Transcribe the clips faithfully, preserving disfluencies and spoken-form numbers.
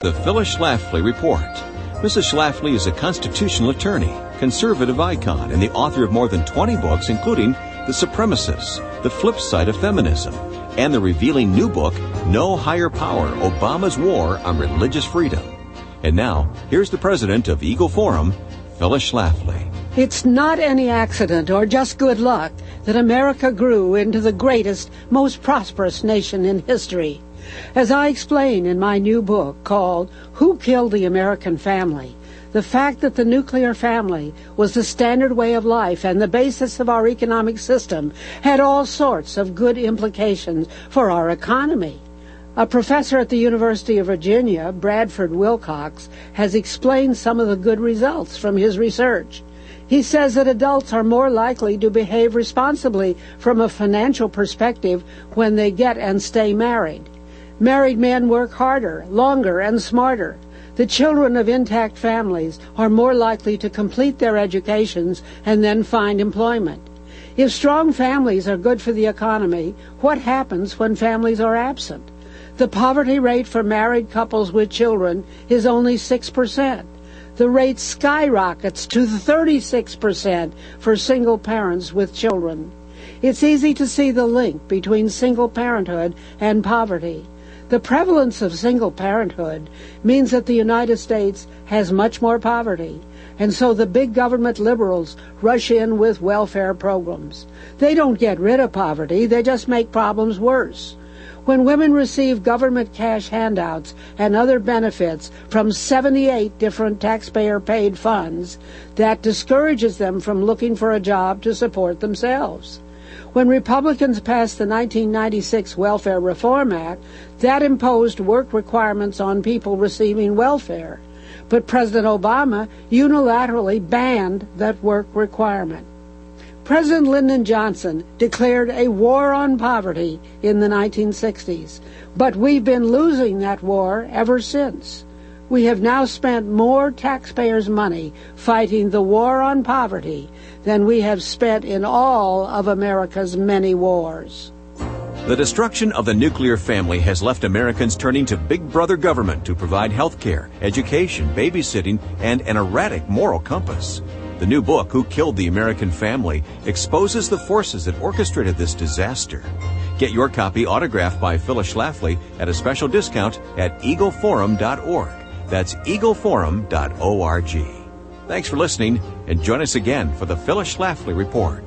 the Phyllis Schlafly Report. Missus Schlafly is a constitutional attorney, conservative icon, and the author of more than twenty books, including The Supremacists, The Flip Side of Feminism, and the revealing new book, No Higher Power, Obama's War on Religious Freedom. And now, here's the president of Eagle Forum, Phyllis Schlafly. It's not any accident or just good luck that America grew into the greatest, most prosperous nation in history. As I explain in my new book called Who Killed the American Family, the fact that the nuclear family was the standard way of life and the basis of our economic system had all sorts of good implications for our economy. A professor at the University of Virginia, Bradford Wilcox, has explained some of the good results from his research. He says that adults are more likely to behave responsibly from a financial perspective when they get and stay married. Married men work harder, longer, and smarter. The children of intact families are more likely to complete their educations and then find employment. If strong families are good for the economy, what happens when families are absent? The poverty rate for married couples with children is only six percent. The rate skyrockets to thirty-six percent for single parents with children. It's easy to see the link between single parenthood and poverty. The prevalence of single parenthood means that the United States has much more poverty, and so the big government liberals rush in with welfare programs. They don't get rid of poverty, they just make problems worse. When women receive government cash handouts and other benefits from seventy-eight different taxpayer-paid funds, that discourages them from looking for a job to support themselves. When Republicans passed the nineteen ninety-six Welfare Reform Act, that imposed work requirements on people receiving welfare. But President Obama unilaterally banned that work requirement. President Lyndon Johnson declared a war on poverty in the nineteen sixties, but we've been losing that war ever since. We have now spent more taxpayers' money fighting the war on poverty than we have spent in all of America's many wars. The destruction of the nuclear family has left Americans turning to Big Brother government to provide health care, education, babysitting, and an erratic moral compass. The new book, Who Killed the American Family, exposes the forces that orchestrated this disaster. Get your copy autographed by Phyllis Schlafly at a special discount at eagle forum dot org. That's eagle forum dot org. Thanks for listening, and join us again for the Phyllis Schlafly Report.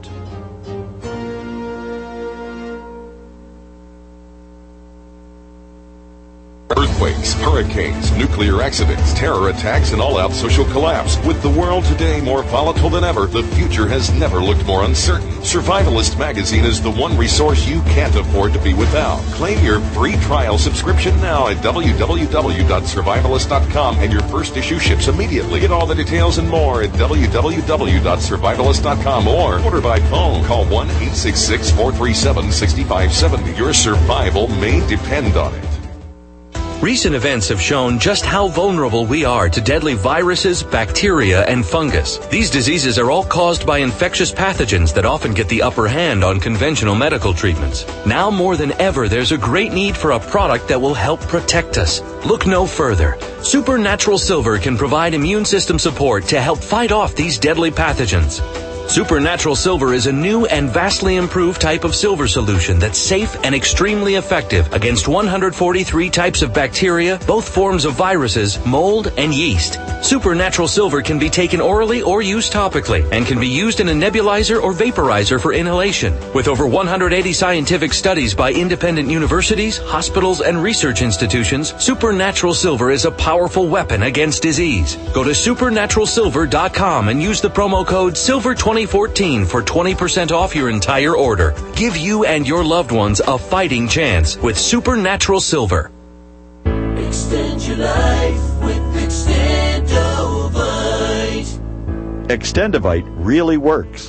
Earthquakes, hurricanes, nuclear accidents, terror attacks, and all-out social collapse. With the world today more volatile than ever, the future has never looked more uncertain. Survivalist Magazine is the one resource you can't afford to be without. Claim your free trial subscription now at w w w dot survivalist dot com, and your first issue ships immediately. Get all the details and more at w w w dot survivalist dot com or order by phone. Call one eight six six, four three seven, six five seven zero. Your survival may depend on it. Recent events have shown just how vulnerable we are to deadly viruses, bacteria, and fungus. These diseases are all caused by infectious pathogens that often get the upper hand on conventional medical treatments. Now more than ever, there's a great need for a product that will help protect us. Look no further. Supernatural Silver can provide immune system support to help fight off these deadly pathogens. Supernatural Silver is a new and vastly improved type of silver solution that's safe and extremely effective against one hundred forty-three types of bacteria, both forms of viruses, mold, and yeast. Supernatural Silver can be taken orally or used topically and can be used in a nebulizer or vaporizer for inhalation. With over one hundred eighty scientific studies by independent universities, hospitals, and research institutions, Supernatural Silver is a powerful weapon against disease. Go to supernatural silver dot com and use the promo code silver twenty fourteen for twenty percent off your entire order. Give you and your loved ones a fighting chance with Supernatural Silver. Extend your life with Extendovite. Extendovite really works.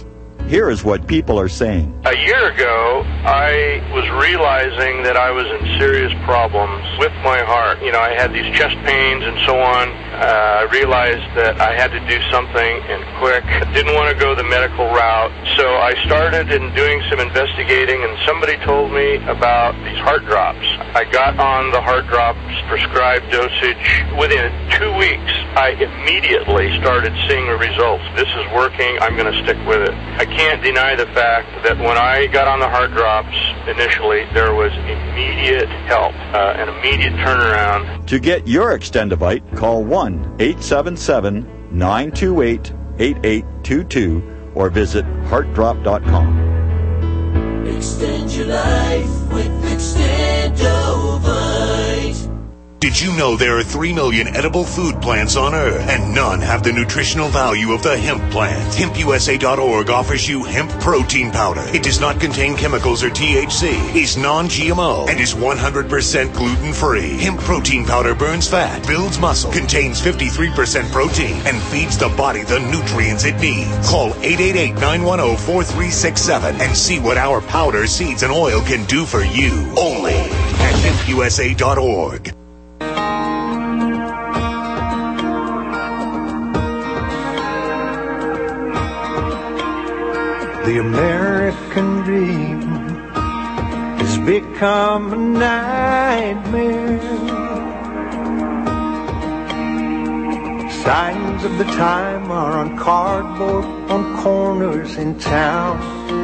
Here is what people are saying. A year ago, I was realizing that I was in serious problems with my heart. You know, I had these chest pains and so on. Uh, I realized that I had to do something and quick. I didn't want to go the medical route, so I started in doing some investigating, and somebody told me about these heart drops. I got on the heart drops prescribed dosage. Within two weeks, I immediately started seeing the results. This is working. I'm going to stick with it. I can't deny the fact that when I got on the heart drops initially, there was immediate help, uh, an immediate turnaround. To get your Extendivite, call one eight seven seven, nine two eight, eight eight two two or visit heart drop dot com. Extend your life with Extendovite. Did you know there are three million edible food plants on Earth, and none have the nutritional value of the hemp plant? hemp U S A dot org offers you hemp protein powder. It does not contain chemicals or T H C, is non-G M O, and is one hundred percent gluten-free. Hemp protein powder burns fat, builds muscle, contains fifty-three percent protein, and feeds the body the nutrients it needs. Call eight eight eight, nine one zero, four three six seven and see what our powder, seeds, and oil can do for you. Only at hemp U S A dot org. The American dream has become a nightmare. Signs of the time are on cardboard on corners in town.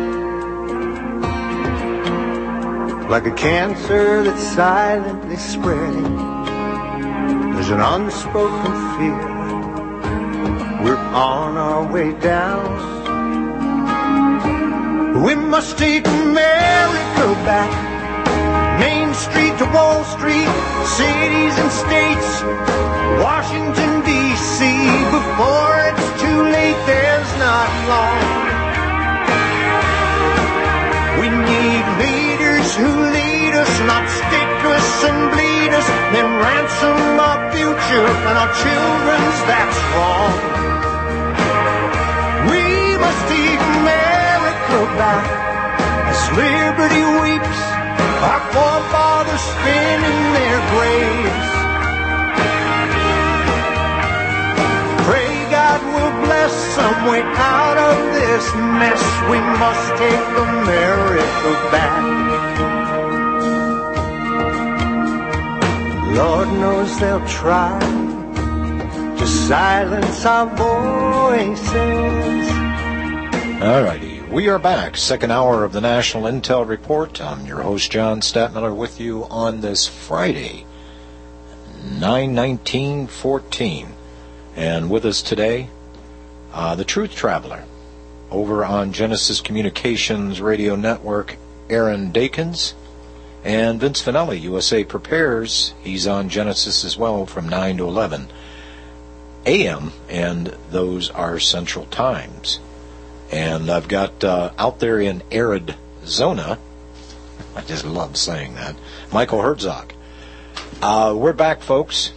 Like a cancer that's silently spreading, there's an unspoken fear we're on our way down. We must take America back, Main Street to Wall Street, cities and states, Washington, D C Before it's too late, there's not long. We need leaders who lead us, not stick us and bleed us, then ransom our future and our children's, that's wrong. We must take America back as liberty weeps, our forefathers spin in their graves. Pray God will bless some way out of this mess. We must take America back. Lord knows they'll try to silence our voices. All righty. We are back. Second hour of the National Intel Report. I'm your host, John Stadtmiller, with you on this Friday, nine nineteen fourteen. And with us today, uh, the Truth Traveler, over on Genesis Communications Radio Network, Aaron Dakins, and Vince Finelli, U S A Prepares. He's on Genesis as well from nine to eleven a m, and those are Central Times. And I've got uh, out there in Arizona, I just love saying that, Michael Herzog. Uh, we're back, folks.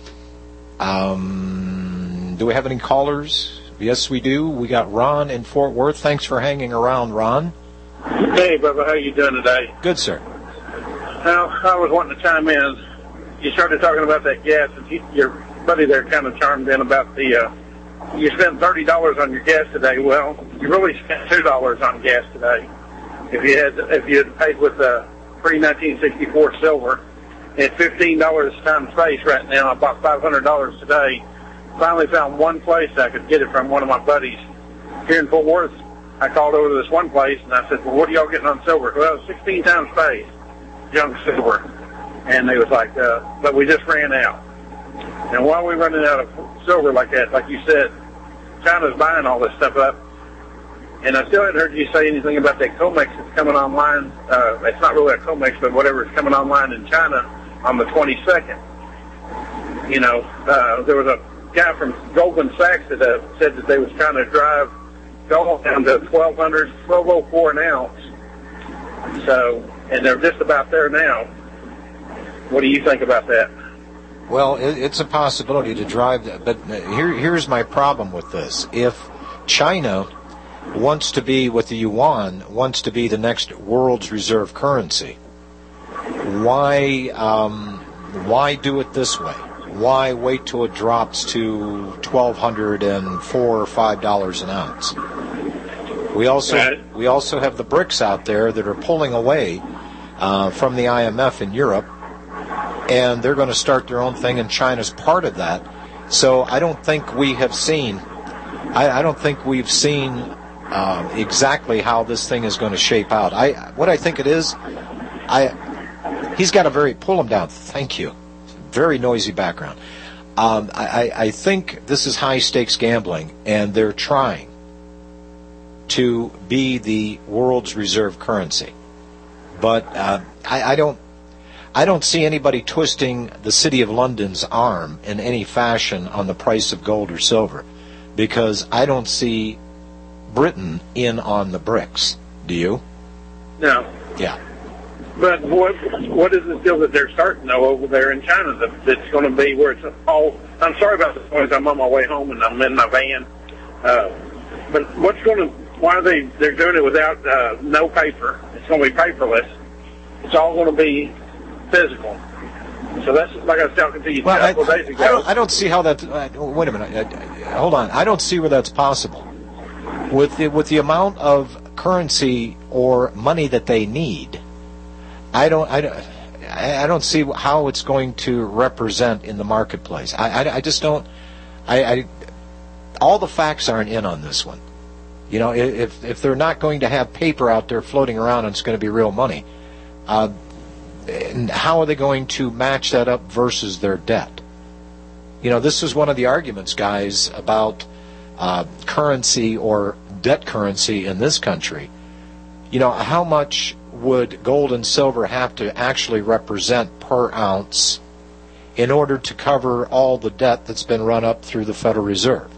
Um, do we have any callers? Yes, we do. We got Ron in Fort Worth. Thanks for hanging around, Ron. Hey, Bubba, how you doing today? Good, sir. Now, I was wanting to chime in. You started talking about that gas, and he, your buddy there kind of chimed in about the... Uh, you spent thirty dollars on your gas today. Well, you really spent two dollars on gas today. If you had if you had paid with the pre nineteen sixty-four silver, at fifteen dollars times face right now, I bought five hundred dollars today. Finally found one place I could get it from, one of my buddies here in Fort Worth. I called over to this one place, and I said, well, what are y'all getting on silver? Well, sixteen times face, junk silver. And they was like, uh, but we just ran out. And while we're running out of silver like that, like you said, China's buying all this stuff up. And I still hadn't heard you say anything about that COMEX that's coming online. Uh, it's not really a COMEX, but whatever is coming online in China on the twenty-second. You know, uh, there was a guy from Goldman Sachs that uh, said that they was trying to drive gold down to twelve hundred, twelve oh four an ounce. So, and they're just about there now. What do you think about that? Well, it's a possibility to drive that, but here, here's my problem with this. If China wants to be, with the yuan, wants to be the next world's reserve currency. Why, um, why do it this way? Why wait till it drops to twelve hundred and four or five dollars an ounce? We also we also have the BRICS out there that are pulling away uh, from the I M F in Europe, and they're going to start their own thing, and China's part of that. So I don't think we have seen. I, I don't think we've seen uh, exactly how this thing is going to shape out. I what I think it is. I he's got a very pull him down. Thank you. Very noisy background. Um, I, I think this is high stakes gambling, and they're trying to be the world's reserve currency. But uh, I, I don't, I don't see anybody twisting the City of London's arm in any fashion on the price of gold or silver, because I don't see Britain in on the BRICS. Do you? No. Yeah. But what what is the deal that they're starting though over there in China that, that's going to be where it's all? I'm sorry about the noise. I'm on my way home and I'm in my van. Uh, but what's going to? Why are they? They're doing it without uh, no paper. It's going to be paperless. It's all going to be physical. So that's like I was talking to you well, a couple I, days ago. I don't, I don't see how that. Uh, wait a minute. Uh, hold on. I don't see where that's possible. With the, with the amount of currency or money that they need. I don't, I don't, I don't see how it's going to represent in the marketplace. I, I, I just don't. I, I, all the facts aren't in on this one. You know, if if they're not going to have paper out there floating around and it's going to be real money, uh, and how are they going to match that up versus their debt? You know, this is one of the arguments, guys, about uh, currency or debt currency in this country. You know, how much would gold and silver have to actually represent per ounce in order to cover all the debt that's been run up through the Federal Reserve?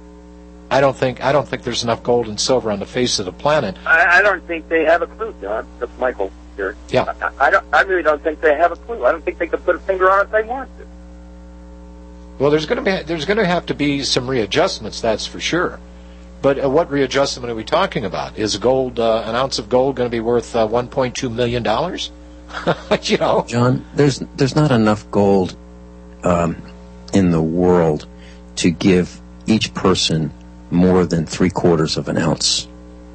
I don't think I don't think there's enough gold and silver on the face of the planet. I, I don't think they have a clue, John. That's Michael here. Yeah. I, I don't. I really don't think they have a clue. I don't think they could put a finger on it if they want to. Well, there's going to be there's going to have to be some readjustments, that's for sure. But uh, what readjustment are we talking about? Is gold, uh, an ounce of gold, going to be worth uh, one point two million dollars? You know, John, there's there's not enough gold um, in the world to give each person more than three quarters of an ounce.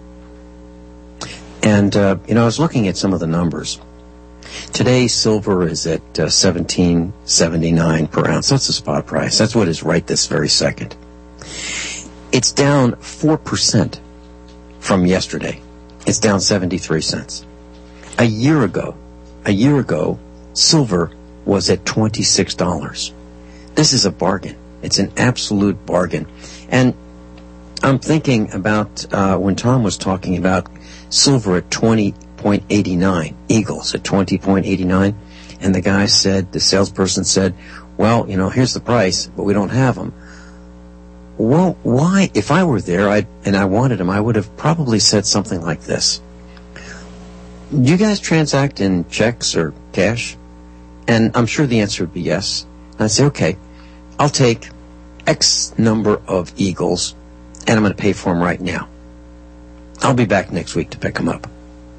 And uh, you know, I was looking at some of the numbers. Today, silver is at uh, seventeen seventy-nine per ounce. That's the spot price. That's what is right this very second. It's down four percent from yesterday. It's down seventy-three cents. A year ago, a year ago, silver was at twenty-six dollars. This is a bargain. It's an absolute bargain. And I'm thinking about uh, when Tom was talking about silver at twenty point eight nine, Eagles at twenty point eight nine, and the guy said, the salesperson said, well, you know, here's the price, but we don't have them. Well, why? If I were there I'd, and I wanted them, I would have probably said something like this. Do you guys transact in checks or cash? And I'm sure the answer would be yes. And I'd say, okay, I'll take X number of Eagles, and I'm going to pay for them right now. I'll be back next week to pick them up.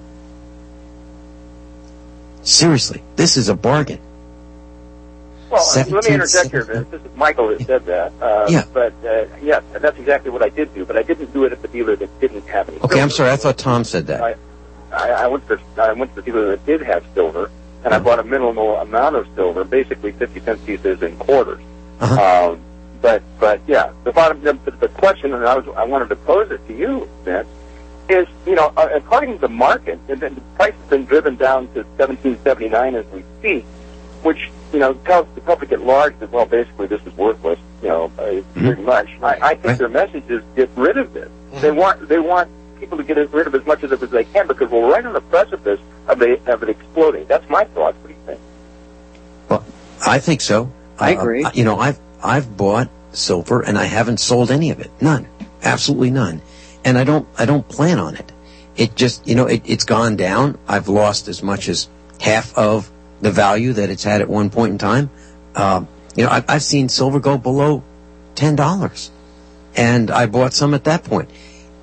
Seriously, this is a bargain. Well, let me interject here, Vince. This is Michael that said that. Uh, yeah. But, uh, yes, that's exactly what I did do, but I didn't do it at the dealer that didn't have any Okay, silver. I'm sorry. I thought Tom said that. I, I, I, went to, I went to the dealer that did have silver, and I bought a minimal amount of silver, basically fifty cent pieces in quarters. Uh-huh. Um, but, but yeah, the bottom, the, the question, and I, was, I wanted to pose it to you, Vince, is, you know, uh, according to the market, and the price has been driven down to seventeen seventy-nine as we speak, which, you know, tells the public at large that, well, basically this is worthless, you know, uh, mm-hmm. pretty much. I, I think right. their message is get rid of this. Mm-hmm. They want they want people to get rid of as much of it as they can because we're right on the precipice of, a, of it exploding. That's my thought. What do you think? Well, I think so. I uh, agree. You know, I've I've bought silver and I haven't sold any of it. None. Absolutely none. And I don't I don't plan on it. It just, you know, it, it's gone down. I've lost as much as half of the value that it's had at one point in time. Uh, you know, I've, I've seen silver go below ten dollars, and I bought some at that point.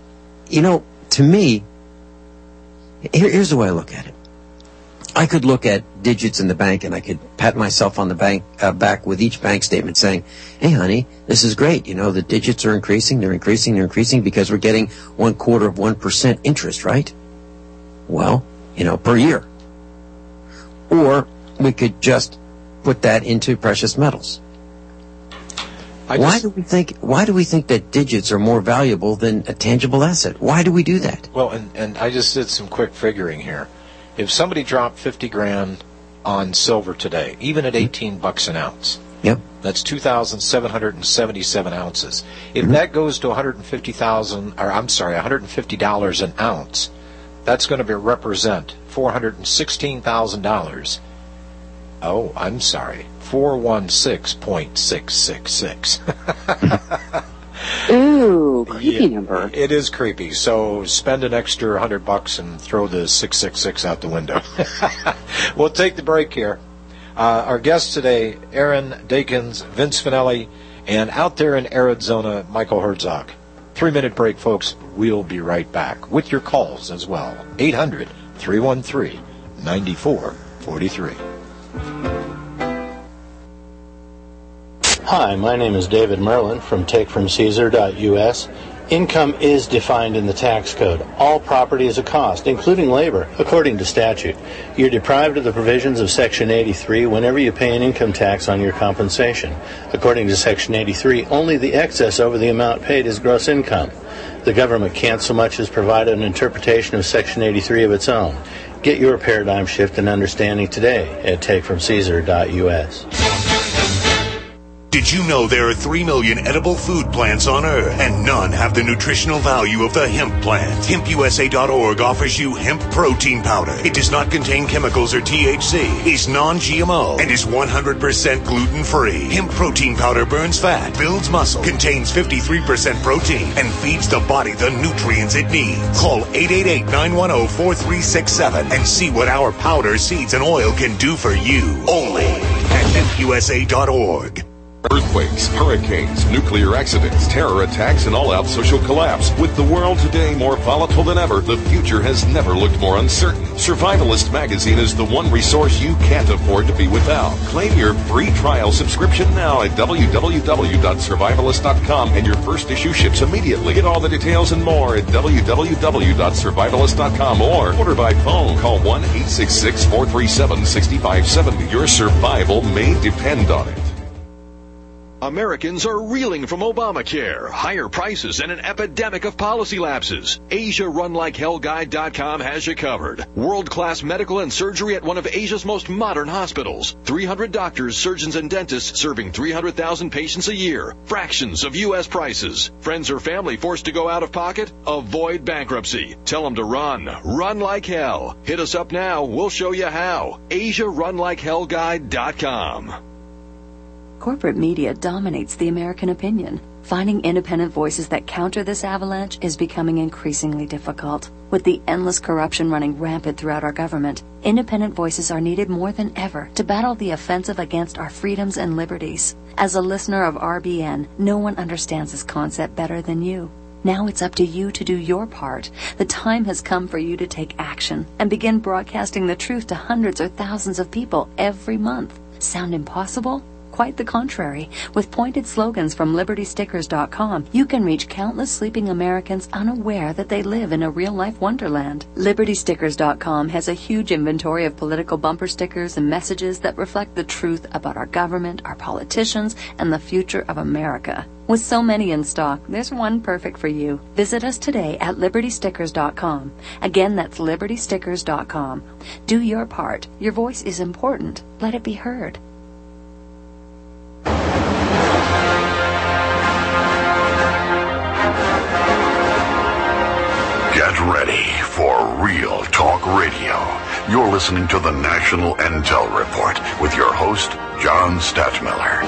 you know, to me, here, here's the way I look at it. I could look at digits in the bank and I could pat myself on the bank uh, back with each bank statement saying, hey, honey, this is great. You know, the digits are increasing, they're increasing, they're increasing because we're getting one quarter of one percent interest, right? Well, you know, per year. Or we could just put that into precious metals. I why just, do we think why do we think that digits are more valuable than a tangible asset? Why do we do that? Well, and, and I just did some quick figuring here. If somebody dropped fifty grand on silver today, even at eighteen bucks an ounce, yep, that's two thousand seven hundred seventy-seven ounces. If mm-hmm. that goes to one hundred fifty thousand, or I'm sorry, one hundred fifty dollars an ounce, that's going to be represent four hundred sixteen thousand dollars. Oh, I'm sorry, four hundred sixteen point six six six. Ooh, creepy yeah, number. It is creepy. So spend an extra hundred bucks and throw the six six six out the window. We'll take the break here. Uh, our guests today, Aaron Dakins, Vince Finelli, and out there in Arizona, Michael Herzog. Three-minute break, folks. We'll be right back with your calls as well. eight hundred, three one three, nine four four three. Hi, my name is David Merlin from take from caesar dot U S. Income is defined in the tax code. All property is a cost, including labor, according to statute. You're deprived of the provisions of Section eighty-three whenever you pay an income tax on your compensation. According to Section eighty-three, only the excess over the amount paid is gross income. The government can't so much as provide an interpretation of Section eighty-three of its own. Get your paradigm shift and understanding today at take from caesar dot U S. Did you know there are three million edible food plants on Earth, and none have the nutritional value of the hemp plant? hemp U S A dot org offers you hemp protein powder. It does not contain chemicals or T H C, is non-G M O, and is one hundred percent gluten-free. Hemp protein powder burns fat, builds muscle, contains fifty-three percent protein, and feeds the body the nutrients it needs. Call eight eight eight, nine one zero, four three six seven and see what our powder, seeds, and oil can do for you. Only at hemp U S A dot org. Earthquakes, hurricanes, nuclear accidents, terror attacks, and all-out social collapse. With the world today more volatile than ever, the future has never looked more uncertain. Survivalist magazine is the one resource you can't afford to be without. Claim your free trial subscription now at w w w dot survivalist dot com, and your first issue ships immediately. Get all the details and more at w w w dot survivalist dot com or order by phone. Call one eight six six, four three seven, six five seven zero. Your survival may depend on it. Americans are reeling from Obamacare, higher prices, and an epidemic of policy lapses. Asia Run Like Hell Guide dot com has you covered. World-class medical and surgery at one of Asia's most modern hospitals. three hundred doctors, surgeons, and dentists serving three hundred thousand patients a year. Fractions of U S prices. Friends or family forced to go out of pocket? Avoid bankruptcy. Tell them to run. Run like hell. Hit us up now. We'll show you how. Asia Run Like Hell Guide dot com. Corporate media dominates the American opinion. Finding independent voices that counter this avalanche is becoming increasingly difficult. With the endless corruption running rampant throughout our government, independent voices are needed more than ever to battle the offensive against our freedoms and liberties. As a listener of R B N, no one understands this concept better than you. Now it's up to you to do your part. The time has come for you to take action and begin broadcasting the truth to hundreds or thousands of people every month. Sound impossible? Quite the contrary. With pointed slogans from liberty stickers dot com, you can reach countless sleeping Americans unaware that they live in a real-life wonderland. liberty stickers dot com has a huge inventory of political bumper stickers and messages that reflect the truth about our government, our politicians, and the future of America. With so many in stock, there's one perfect for you. Visit us today at liberty stickers dot com. Again, that's liberty stickers dot com. Do your part. Your voice is important. Let it be heard. Get ready for Real Talk Radio. You're listening to the National Intel Report with your host, John Stadtmiller.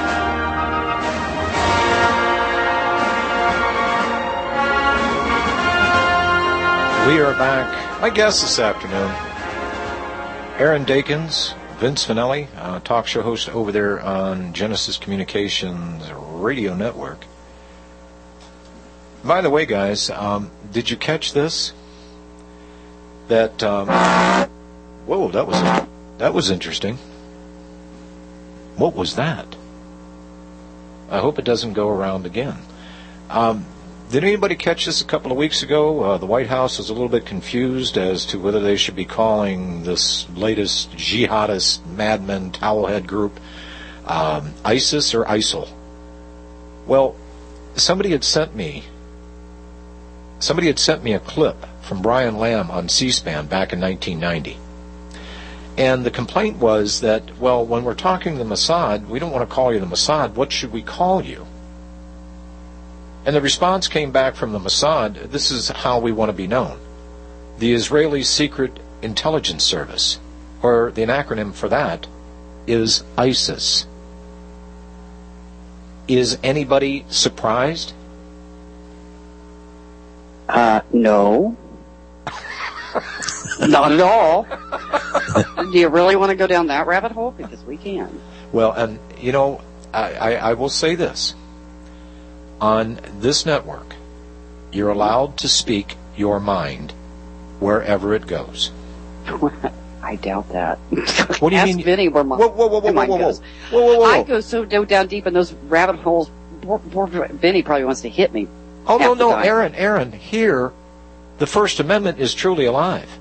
We are back. My guest this afternoon, Aaron Dakins, Vince Finelli, uh, talk show host over there on Genesis Communications Radio Network. By the way, guys, um, did you catch this? That, um, whoa, that was, that was interesting. What was that? I hope it doesn't go around again. Um, did anybody catch this a couple of weeks ago? Uh, the White House was a little bit confused as to whether they should be calling this latest jihadist madman towelhead group um, ISIS or ISIL. Well, somebody had sent me somebody had sent me a clip from Brian Lamb on C-SPAN back in nineteen ninety. And the complaint was that, well, when we're talking to the Mossad, we don't want to call you the Mossad. What should we call you? And the response came back from the Mossad, this is how we want to be known. The Israeli Secret Intelligence Service, or the acronym for that, is ISIS. Is anybody surprised? Uh, no. Not at all. Do you really want to go down that rabbit hole? Because we can. Well, and, you know, I, I, I will say this. On this network, you're allowed to speak your mind wherever it goes. I doubt that. What do you Ask mean? Vinny where my, whoa, whoa, whoa, whoa, mine whoa, whoa. goes. Whoa, whoa, whoa, whoa. I go so down deep in those rabbit holes. Poor, poor Vinny probably wants to hit me. Oh, no, no, time. Aaron, Aaron, here, the First Amendment is truly alive.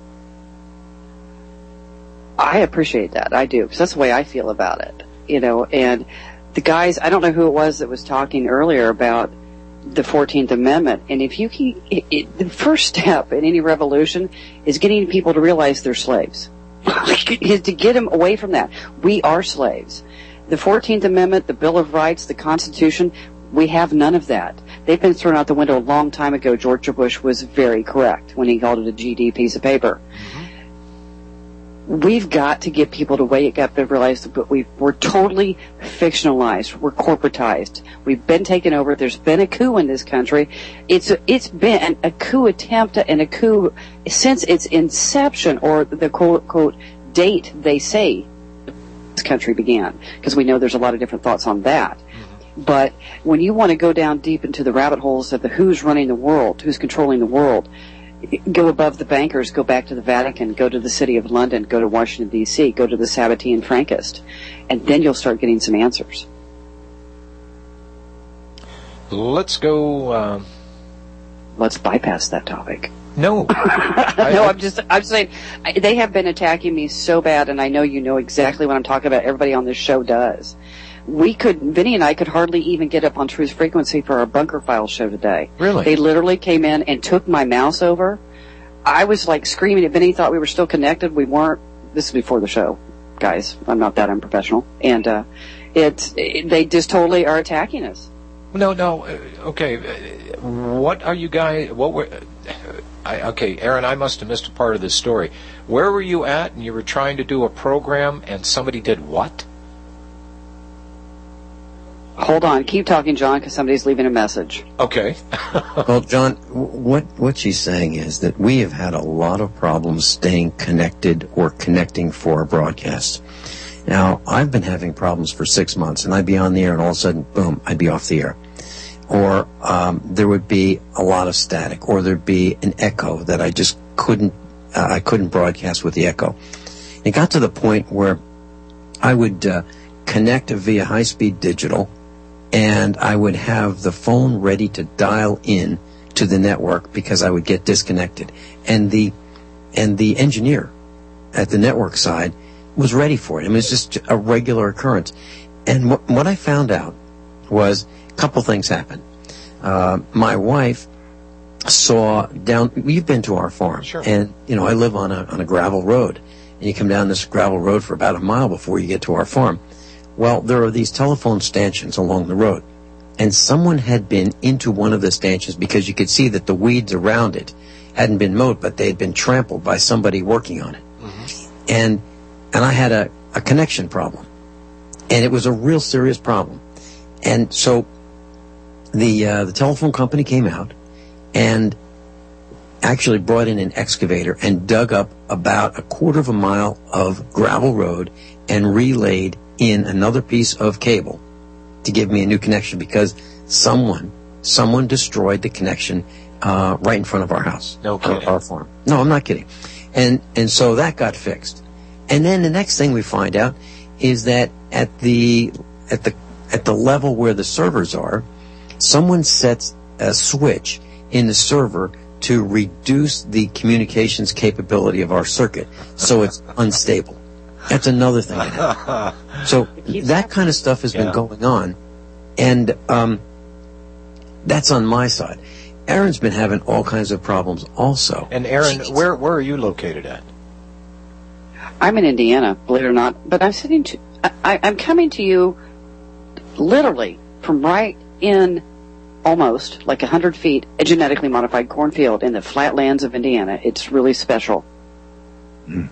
I appreciate that. I do, because that's the way I feel about it. You know, and the guys, I don't know who it was that was talking earlier about the fourteenth Amendment. And if you can, it, it, the first step in any revolution is getting people to realize they're slaves. Is to get them away from that. We are slaves. The fourteenth Amendment, the Bill of Rights, the Constitution, we have none of that. They've been thrown out the window a long time ago. George Bush was very correct when he called it a G D piece of paper. Mm-hmm. We've got to get people to wake up and realize that we, we're totally fictionalized. We're corporatized. We've been taken over. There's been a coup in this country. It's a, it's been a coup attempt and a coup since its inception, or the quote, quote date they say this country began, because we know there's a lot of different thoughts on that. Mm-hmm. But when you want to go down deep into the rabbit holes of the who's running the world, who's controlling the world, go above the bankers, go back to the Vatican, go to the City of London, go to Washington, D C, go to the Sabbatean Frankist, and then you'll start getting some answers. Let's go... Uh... Let's bypass that topic. No. I, no, I, I'm just, I'm saying, they have been attacking me so bad, and I know you know exactly what I'm talking about. Everybody on this show does. We could, Vinny and I could hardly even get up on Truth Frequency for our Bunker File show today. Really? They literally came in and took my mouse over. I was like screaming at Vinny, thought we were still connected. We weren't. This is before the show, guys. I'm not that unprofessional. And, uh, it's, it, they just totally are attacking us. No, no, okay. What are you guys, what were, I, okay, Aaron, I must have missed a part of this story. Where were you at and you were trying to do a program and somebody did what? Hold on. Keep talking, John, because somebody's leaving a message. Okay. Well, John, what what she's saying is that we have had a lot of problems staying connected or connecting for our broadcasts. Now, I've been having problems for six months, and I'd be on the air, and all of a sudden, boom, I'd be off the air. Or um, there would be a lot of static, or there'd be an echo that I just couldn't, uh, I couldn't broadcast with the echo. It got to the point where I would uh, connect via high-speed digital, and I would have the phone ready to dial in to the network because I would get disconnected. And the and the engineer at the network side was ready for it. I mean, it's just a regular occurrence. And what, what I found out was a couple things happened. Uh, my wife saw down, you've been to our farm. Sure. And, you know, I live on a on a gravel road. And you come down this gravel road for about a mile before you get to our farm. Well, there are these telephone stanchions along the road, and someone had been into one of the stanchions because you could see that the weeds around it hadn't been mowed, but they had been trampled by somebody working on it. Mm-hmm. And and I had a, a connection problem, and it was a real serious problem. And so the uh, the telephone company came out and actually brought in an excavator and dug up about a quarter of a mile of gravel road and relayed in another piece of cable to give me a new connection because someone someone destroyed the connection uh, right in front of our house. No kidding. Our, our farm. No, I'm not kidding. And and so that got fixed. And then the next thing we find out is that at the at the at the level where the servers are, someone sets a switch in the server to reduce the communications capability of our circuit, so it's unstable. That's another thing that happened. So that kind of stuff has Yeah. been going on, and um, that's on my side. Aaron's been having all kinds of problems also. And Aaron, where where are you located at? I'm in Indiana, believe it or not, but I'm sitting to, I, I'm coming to you literally from right in almost like one hundred feet, a genetically modified cornfield in the flatlands of Indiana. It's really special. Mm.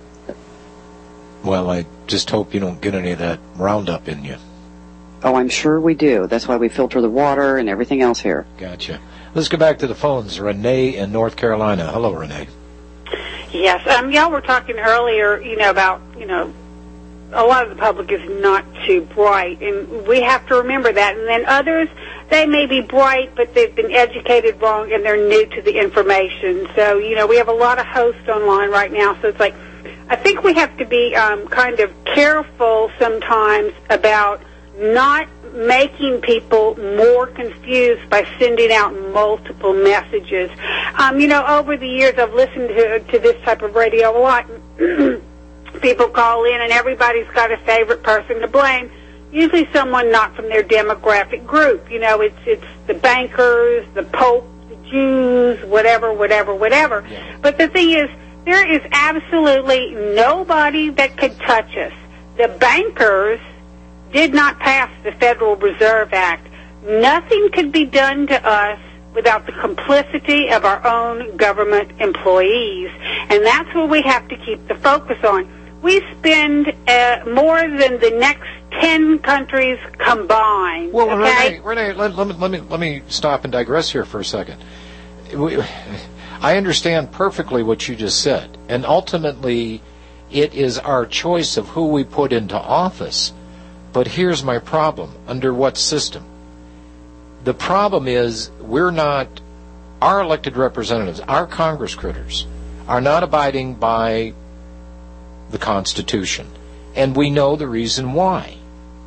Well, I just hope you don't get any of that Roundup in you. Oh, I'm sure we do. That's why we filter the water and everything else here. Gotcha. Let's go back to the phones. Renee in North Carolina. Hello, Renee. Yes, um, y'all were talking earlier, you know, about, you know, a lot of the public is not too bright, and we have to remember that. And then others, they may be bright, but they've been educated wrong, and they're new to the information. So, you know, we have a lot of hosts online right now, so it's like, I think we have to be um, kind of careful sometimes about not making people more confused by sending out multiple messages. Um, you know, over the years, I've listened to, to this type of radio a lot. People call in, and everybody's got a favorite person to blame, usually someone not from their demographic group. You know, it's it's the bankers, the Pope, the Jews, whatever, whatever, whatever. Yeah. But the thing is, there is absolutely nobody that could touch us. The bankers did not pass the Federal Reserve Act. Nothing could be done to us without the complicity of our own government employees. And that's what we have to keep the focus on. We spend uh, more than the next ten countries combined. Well, okay? Renee, Renee let, let, me, let, me, let me stop and digress here for a second. We, I understand perfectly what you just said. And ultimately, it is our choice of who we put into office. But here's my problem. Under what system? The problem is we're not, our elected representatives, our Congress critters, are not abiding by the Constitution. And we know the reason why.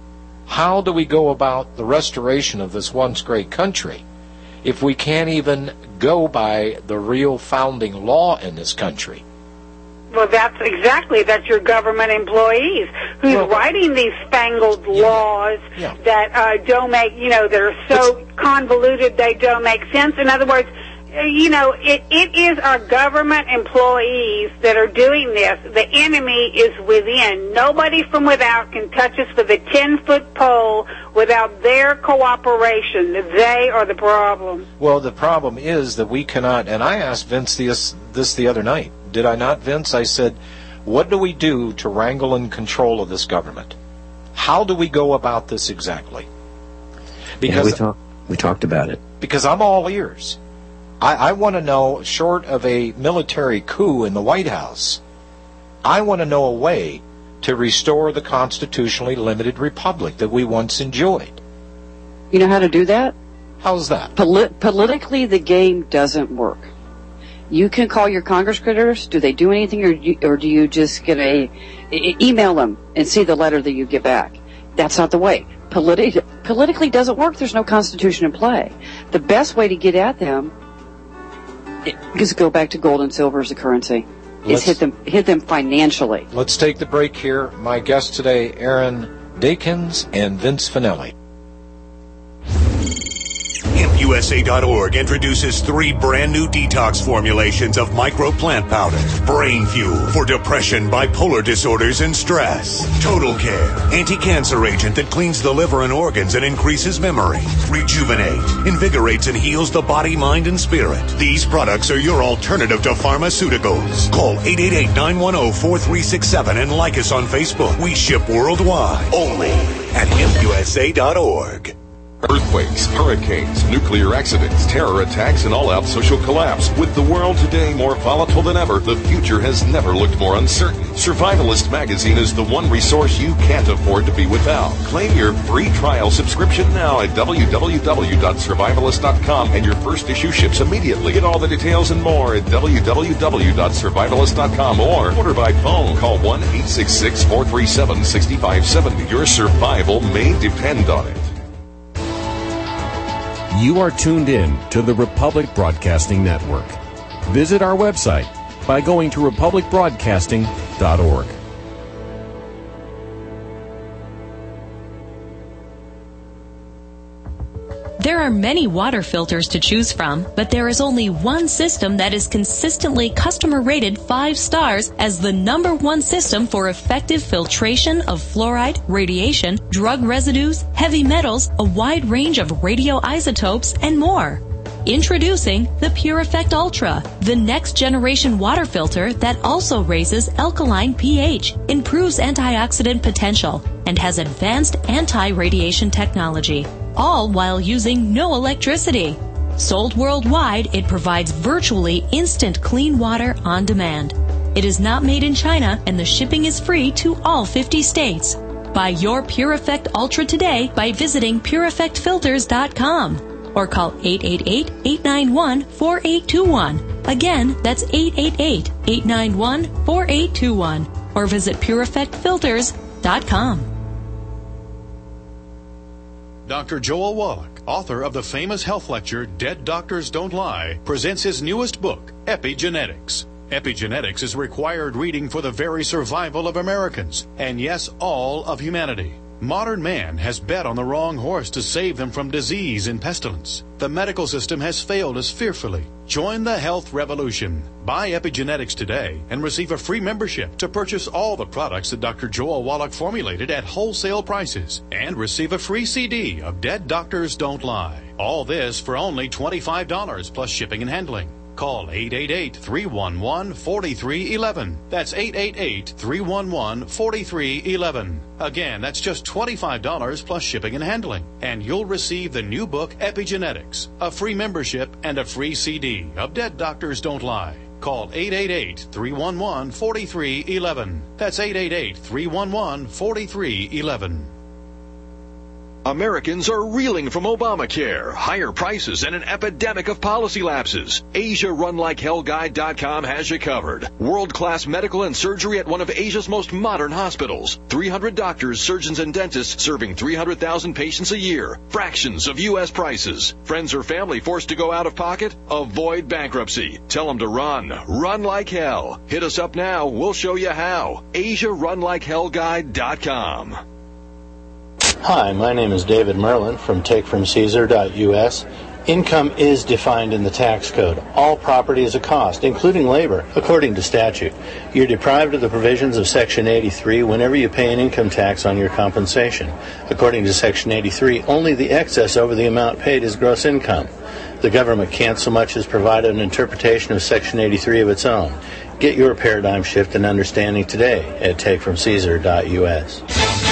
How do we go about the restoration of this once great country if we can't even go by the real founding law in this country? Well, that's exactly, that's your government employees who's well, writing these spangled yeah, laws yeah. that uh, don't make, you know, that are so it's, convoluted they don't make sense. In other words, you know, it, it is our government employees that are doing this. The enemy is within. Nobody from without can touch us with a ten-foot pole without their cooperation. They are the problem. Well, the problem is that we cannot, and I asked Vince this, this the other night. Did I not, Vince? I said, what do we do to wrangle and control of this government? How do we go about this exactly? Because yeah, we, talk, we talked about it. Because I'm all ears. I, I want to know, short of a military coup in the White House, I want to know a way to restore the constitutionally limited republic that we once enjoyed. You know how to do that? How's that? Poli- politically, the game doesn't work. You can call your Congress critters. Do they do anything, or do you, or do you just get a e- email them and see the letter that you get back? That's not the way. Politi- politically doesn't work. There's no Constitution in play. The best way to get at them is go back to gold and silver as a currency. Is hit them hit them financially. Let's take the break here. My guests today, Aaron Dakins and Vince Finelli. Hemp U S A dot org introduces three brand new detox formulations of micro plant powder. Brain Fuel for depression, bipolar disorders, and stress. Total Care, anti-cancer agent that cleans the liver and organs and increases memory. Rejuvenate, invigorates and heals the body, mind, and spirit. These products are your alternative to pharmaceuticals. Call eight eight eight, nine one zero, four three six seven and like us on Facebook. We ship worldwide. Only at Hemp U S A dot org. Earthquakes, hurricanes, nuclear accidents, terror attacks, and all-out social collapse. With the world today more volatile than ever, the future has never looked more uncertain. Survivalist Magazine is the one resource you can't afford to be without. Claim your free trial subscription now at w w w dot survivalist dot com, and your first issue ships immediately. Get all the details and more at w w w dot survivalist dot com or order by phone. Call one eight six six, four three seven, six five seven zero. Your survival may depend on it. You are tuned in to the Republic Broadcasting Network. Visit our website by going to republic broadcasting dot org. There are many water filters to choose from, but there is only one system that is consistently customer rated five stars as the number one system for effective filtration of fluoride, radiation, drug residues, heavy metals, a wide range of radioisotopes, and more. Introducing the Pure Effect Ultra, the next generation water filter that also raises alkaline pH, improves antioxidant potential, and has advanced anti-radiation technology, all while using no electricity. Sold worldwide, it provides virtually instant clean water on demand. It is not made in China, and the shipping is free to all fifty states. Buy your Pure Effect Ultra today by visiting pure effect filters dot com. Or call eight eight eight, eight nine one, four eight two one. Again, that's eight eight eight, eight nine one, four eight two one. Or visit pure effect filters dot com. Doctor Joel Wallach, author of the famous health lecture Dead Doctors Don't Lie, presents his newest book, Epigenetics. Epigenetics is required reading for the very survival of Americans, and yes, all of humanity. Modern man has bet on the wrong horse to save them from disease and pestilence. The medical system has failed us fearfully. Join the health revolution. Buy Epigenetics today and receive a free membership to purchase all the products that Doctor Joel Wallach formulated at wholesale prices, and receive a free C D of Dead Doctors Don't Lie. All this for only twenty-five dollars plus shipping and handling. Call eight eight eight, three one one, four three one one. That's eight eight eight, three one one, four three one one. Again, that's just twenty-five dollars plus shipping and handling. And you'll receive the new book, Epigenetics, a free membership, and a free C D of Dead Doctors Don't Lie. Call eight eight eight, three one one, four three one one. That's eight eight eight, three one one, four three one one. Americans are reeling from Obamacare, higher prices, and an epidemic of policy lapses. Asia Run Like Hell Guide dot com has you covered. World-class medical and surgery at one of Asia's most modern hospitals. three hundred doctors, surgeons, and dentists serving three hundred thousand patients a year. Fractions of U S prices. Friends or family forced to go out of pocket? Avoid bankruptcy. Tell them to run. Run like hell. Hit us up now. We'll show you how. Asia Run Like Hell Guide dot com. Hi, my name is David Merlin from take from caesar dot u s. Income is defined in the tax code. All property is a cost, including labor, according to statute. You're deprived of the provisions of Section eighty-three whenever you pay an income tax on your compensation. According to Section eighty-three, only the excess over the amount paid is gross income. The government can't so much as provide an interpretation of Section eighty-three of its own. Get your paradigm shift and understanding today at take from caesar dot u s.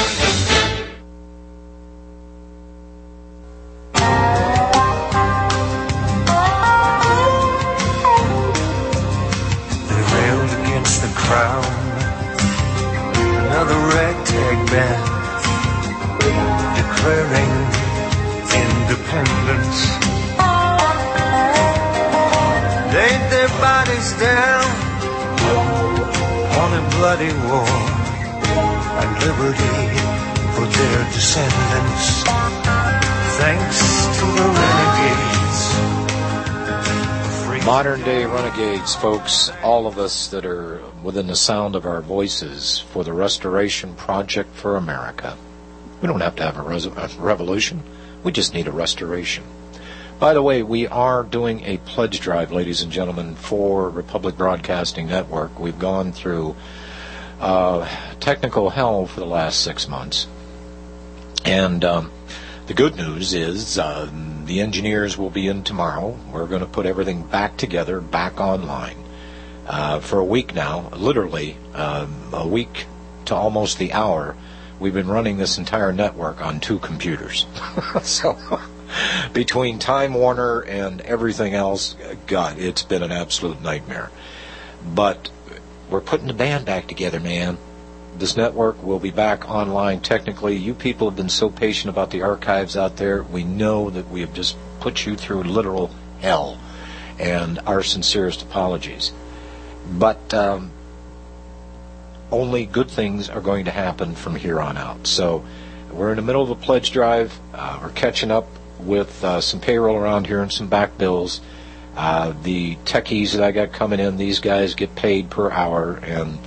Bloody war and liberty for their descendants. Thanks to the renegades. Modern day renegades, folks, all of us that are within the sound of our voices for the Restoration Project for America. We don't have to have a, res- a revolution. We just need a restoration. By the way, we are doing a pledge drive, ladies and gentlemen, for Republic Broadcasting Network. We've gone through uh, technical hell for the last six months. And um, the good news is uh, the engineers will be in tomorrow. We're going to put everything back together, back online. Uh, for a week now, literally um, a week to almost the hour, we've been running this entire network on two computers. So between Time Warner and everything else, God, it's been an absolute nightmare. But we're putting the band back together, man. This network will be back online technically. You people have been so patient about the archives out there. We know that we have just put you through literal hell, and our sincerest apologies. But um, only good things are going to happen from here on out. So we're in the middle of a pledge drive. Uh, we're catching up with uh, some payroll around here and some back bills. Uh, the techies that I got coming in, these guys get paid per hour, and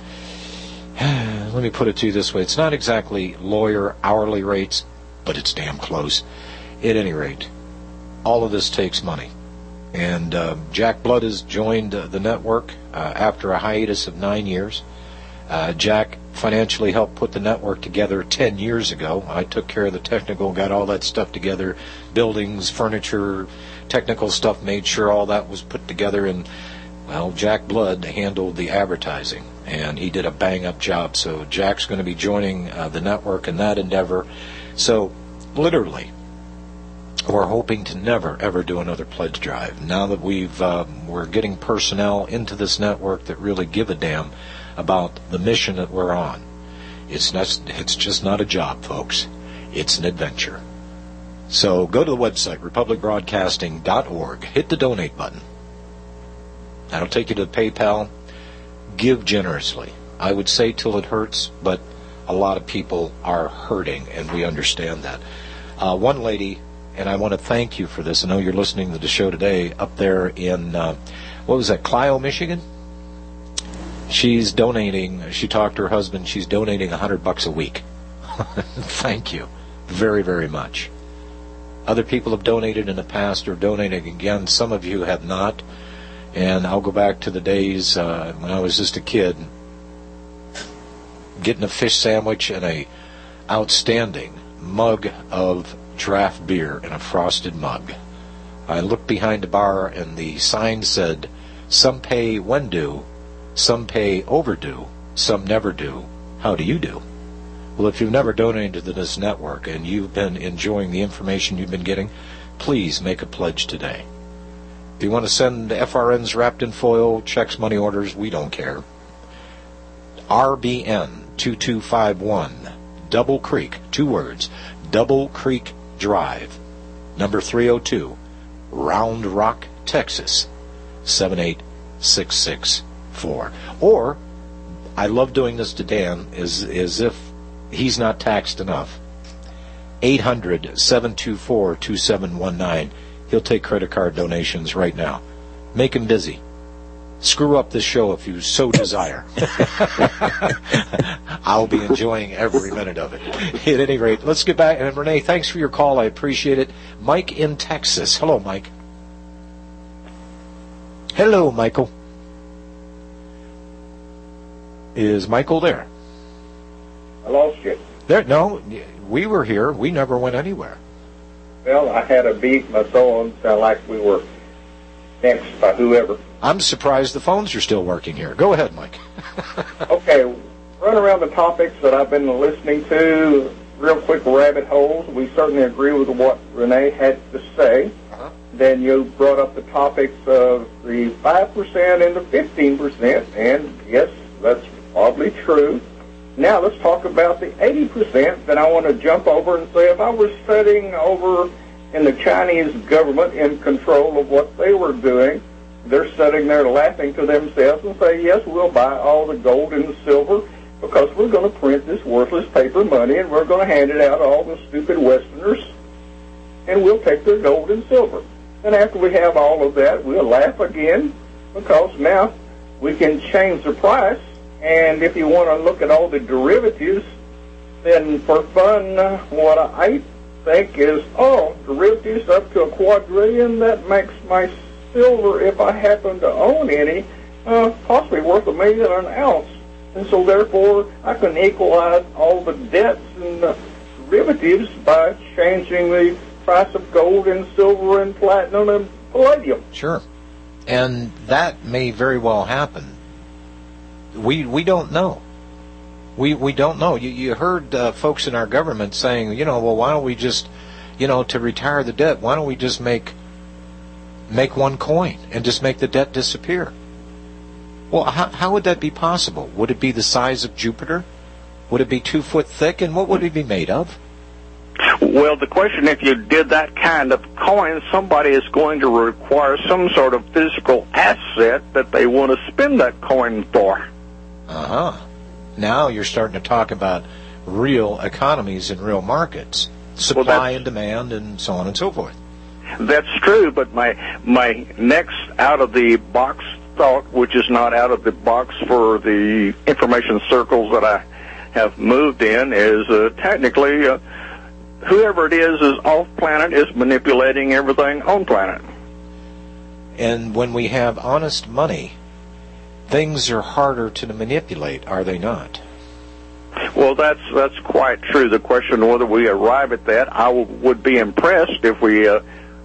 let me put it to you this way. It's not exactly lawyer hourly rates, but it's damn close. At any rate, all of this takes money. And uh, Jack Blood has joined uh, the network uh, after a hiatus of nine years. Uh, Jack financially helped put the network together ten years ago. I took care of the technical, got all that stuff together, buildings, furniture, technical stuff, made sure all that was put together, and, well, Jack Blood handled the advertising, and he did a bang-up job. So Jack's going to be joining uh, the network in that endeavor. So, literally, we're hoping to never, ever do another pledge drive. Now that we've, uh, we're getting personnel into this network that really give a damn about the mission that we're on. It's not, it's just not a job, folks. It's an adventure. So go to the website, republic broadcasting dot org. Hit the donate button. That'll take you to PayPal. Give generously. I would say till it hurts, but a lot of people are hurting, and we understand that. Uh, one lady, and I want to thank you for this. I know you're listening to the show today up there in, uh, what was that, Clio, Michigan? She's donating, she talked to her husband, she's donating a hundred bucks a week. Thank you very, very much. Other people have donated in the past or donating again. Some of you have not. And I'll go back to the days uh, when I was just a kid, getting a fish sandwich and a outstanding mug of draft beer in a frosted mug. I looked behind the bar and the sign said, "Some pay when due, some pay overdue, some never do. How do you do?" Well, if you've never donated to this network and you've been enjoying the information you've been getting, please make a pledge today. If you want to send F R Ns wrapped in foil, checks, money orders, we don't care. R B N two two five one, Double Creek, two words, Double Creek Drive, number three oh two, Round Rock, Texas, seven eight six six four. Or, I love doing this to Dan, as, as if he's not taxed enough. eight hundred, seven two four, two seven one nine. He'll take credit card donations right now. Make him busy. Screw up this show if you so desire. I'll be enjoying every minute of it. At any rate, let's get back. And Renee, thanks for your call. I appreciate it. Mike in Texas. Hello, Mike. Hello, Michael. Is Michael there? I lost you. There, no, we were here. We never went anywhere. Well, I had a beep. My phone sounded like we were next by whoever. I'm surprised the phones are still working here. Go ahead, Mike. Okay, run around the topics that I've been listening to, real quick rabbit holes. We certainly agree with what Renee had to say. Uh-huh. Then you brought up the topics of the five percent and the fifteen percent, and yes, that's probably true. Now let's talk about the eighty percent. Then I want to jump over and say if I was sitting over in the Chinese government in control of what they were doing, they're sitting there laughing to themselves and say, yes, we'll buy all the gold and the silver because we're going to print this worthless paper money and we're going to hand it out to all the stupid Westerners and we'll take their gold and silver. And after we have all of that, we'll laugh again because now we can change the price. And if you want to look at all the derivatives, then for fun, uh, what I think is, oh, derivatives up to a quadrillion, that makes my silver, if I happen to own any, uh, possibly worth a million an ounce. And so therefore, I can equalize all the debts and uh, derivatives by changing the price of gold and silver and platinum and palladium. Sure. And that may very well happen. We we don't know. We we don't know. You you heard uh, folks in our government saying, you know, well, why don't we just, you know, to retire the debt, why don't we just make make one coin and just make the debt disappear? Well, how how would that be possible? Would it be the size of Jupiter? Would it be two foot thick? And what would it be made of? Well, the question, if you did that kind of coin, somebody is going to require some sort of physical asset that they want to spend that coin for. Uh-huh. Now you're starting to talk about real economies and real markets, supply well, and demand and so on and so forth. That's true, but my my next out-of-the-box thought, which is not out of the box for the information circles that I have moved in, is uh, technically... Uh, whoever it is is off planet is manipulating everything on planet. And when we have honest money, things are harder to manipulate, are they not? Well, that's that's quite true. The question whether we arrive at that, I w- would be impressed if we uh,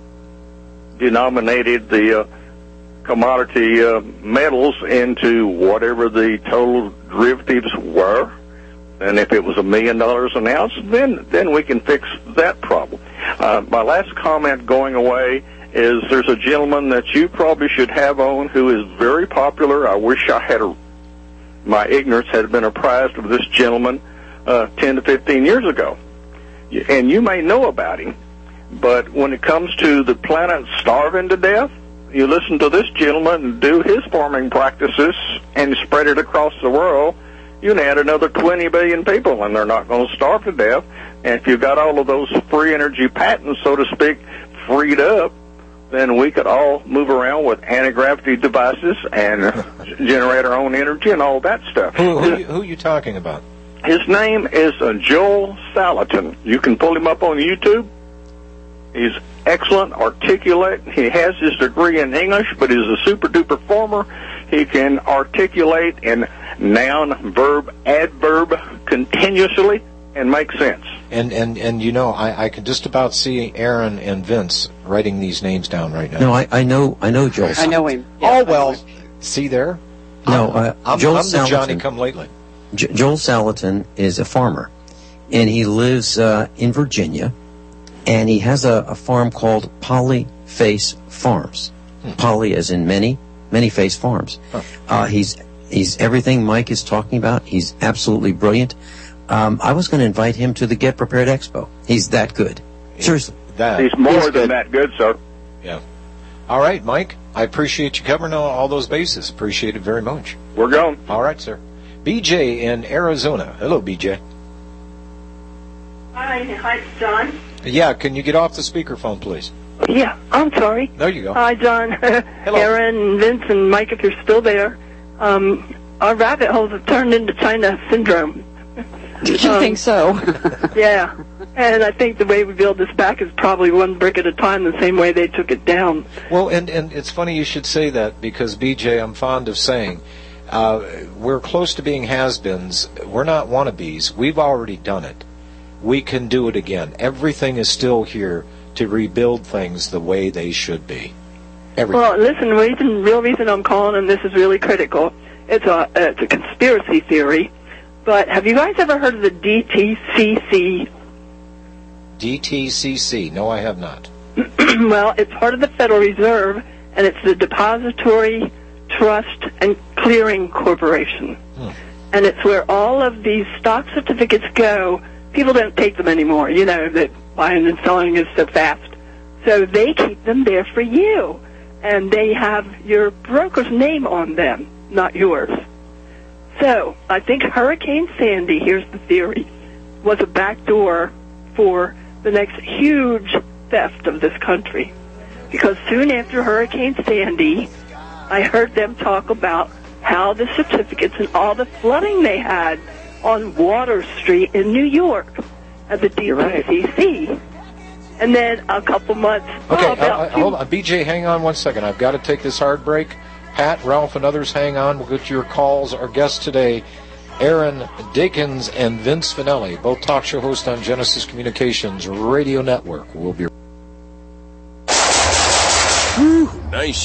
denominated the uh, commodity uh, metals into whatever the total derivatives were. And if it was a million dollars an ounce, then then we can fix that problem. Uh, my last comment going away is there's a gentleman that you probably should have on who is very popular. I wish I had a, my ignorance had been apprised of this gentleman uh, ten to fifteen years ago. And you may know about him, but when it comes to the planet starving to death, you listen to this gentleman and do his farming practices and spread it across the world, you can add another twenty billion people, and they're not going to starve to death. And if you've got all of those free energy patents, so to speak, freed up, then we could all move around with anti-gravity devices and generate our own energy and all that stuff. Who, who, who are you talking about? His name is uh, Joel Salatin. You can pull him up on YouTube. He's excellent, articulate. He has his degree in English, but he's a super-duper farmer. He can articulate in noun, verb, adverb continuously and make sense. And and, and you know, I, I can just about see Aaron and Vince writing these names down right now. No, I, I know I know Joel. I know him. Yeah, oh, well, see there? No, uh, I'm, Joel I'm the Salatin, Johnny come lately. J- Joel Salatin is a farmer, and he lives uh, in Virginia, and he has a, a farm called Polyface Farms. Hmm. Poly as in many, many face farms. Huh. Uh, he's he's everything Mike is talking about. He's absolutely brilliant. Um, I was going to invite him to the Get Prepared Expo. He's that good. Seriously. That. He's more He's than good. that good, sir. Yeah. All right, Mike. I appreciate you covering all, all those bases. Appreciate it very much. We're going. All right, sir. B J in Arizona. Hello, B J. Hi, hi, John. Yeah, can you get off the speakerphone, please? Yeah, I'm sorry. There you go. Hi, John. Hello. Aaron, and Vince, and Mike, if you're still there. Um, our rabbit holes have turned into China syndrome. Did you um, think so? Yeah. And I think the way we build this back is probably one brick at a time, the same way they took it down. Well, and, and it's funny you should say that, because, B J, I'm fond of saying, uh, we're close to being has-beens. We're not wannabes. We've already done it. We can do it again. Everything is still here to rebuild things the way they should be. Everything. Well, listen, the reason, real reason I'm calling, and this is really critical, it's a, it's a conspiracy theory, but have you guys ever heard of the D T C C? D T C C. No, I have not. Well, it's part of the Federal Reserve, and it's the Depository Trust and Clearing Corporation. Hmm. And it's where all of these stock certificates go. People don't take them anymore. You know, that buying and selling is so fast. So they keep them there for you. And they have your broker's name on them, not yours. So I think Hurricane Sandy, here's the theory, was a backdoor for the next huge theft of this country. Because soon after Hurricane Sandy, I heard them talk about how the certificates and all the flooding they had on Water Street in New York at the D T C C. Right. And then a couple months... Okay, oh, uh, uh, hold on. B J, hang on one second. I've got to take this hard break. Pat, Ralph, and others, hang on. We'll get to your calls. Our guests today, Aaron Dakins and Vince Finelli, both talk show hosts on Genesis Communications Radio Network. We'll be... Whew, nice shooting.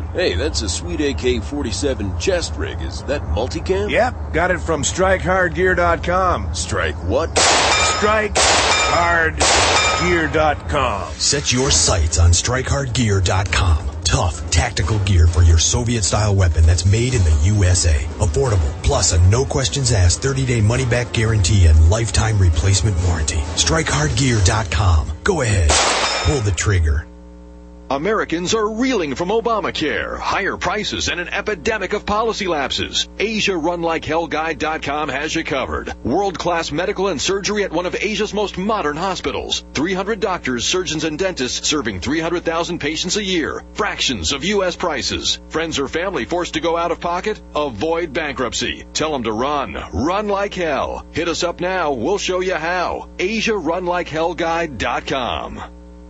Hey, that's a sweet A K forty-seven chest rig. Is that multicam? Yep, got it from strike hard gear dot com. Strike what? strike hard gear dot com. Set your sights on strike hard gear dot com. Tough, tactical gear for your Soviet-style weapon that's made in the U S A. Affordable, plus a no-questions-asked thirty-day money-back guarantee and lifetime replacement warranty. strike hard gear dot com. Go ahead. Pull the trigger. Americans are reeling from Obamacare, higher prices, and an epidemic of policy lapses. Asia Run Like Hell Guide dot com has you covered. World-class medical and surgery at one of Asia's most modern hospitals. three hundred doctors, surgeons, and dentists serving three hundred thousand patients a year. Fractions of U S prices. Friends or family forced to go out of pocket? Avoid bankruptcy. Tell them to run. Run like hell. Hit us up now. We'll show you how. Asia Run Like Hell Guide dot com.